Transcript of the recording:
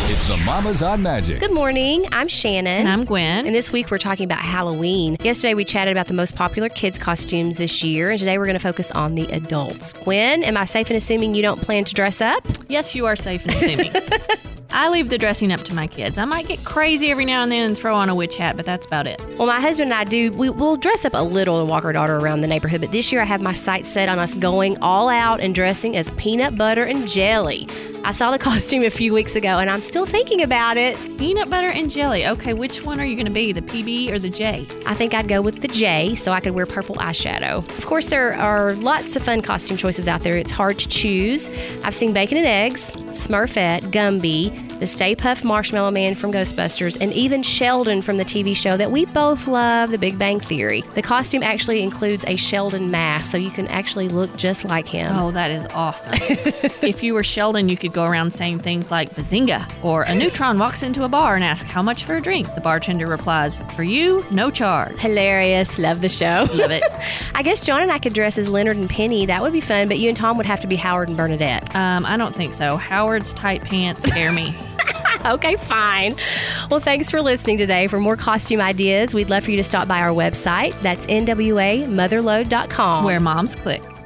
It's the Mamas on Magic. Good morning. I'm Shannon. And I'm Gwen. And this week we're talking about Halloween. Yesterday we chatted about the most popular kids' costumes this year, and today we're going to focus on the adults. Gwen, am I safe in assuming you don't plan to dress up? Yes, you are safe in assuming. I leave the dressing up to my kids. I might get crazy every now and then and throw on a witch hat, but that's about it. Well, my husband and I we'll dress up a little and walk our daughter around the neighborhood, but this year I have my sights set on us going all out and dressing as peanut butter and jelly. I saw the costume a few weeks ago, and I'm still thinking about it. Peanut butter and jelly. Okay, which one are you going to be, the PB or the J? I think I'd go with the J, so I could wear purple eyeshadow. Of course, there are lots of fun costume choices out there. It's hard to choose. I've seen Bacon and Eggs, Smurfette, Gumby, the Stay Puft Marshmallow Man from Ghostbusters, and even Sheldon from the TV show that we both love, The Big Bang Theory. The costume actually includes a Sheldon mask, so you can actually look just like him. Oh, that is awesome. If you were Sheldon, you could go around saying things like bazinga, or a neutron walks into a bar and asks how much for a drink. The bartender replies, for you, no charge. Hilarious. Love the show. Love it. I guess John and I could dress as Leonard and Penny. That would be fun, but you and Tom would have to be Howard and Bernadette. I don't think so. Howard's tight pants scare me. Okay, fine. Well, thanks for listening today. For more costume ideas, we'd love for you to stop by our website. That's nwamotherload.com. Where moms click.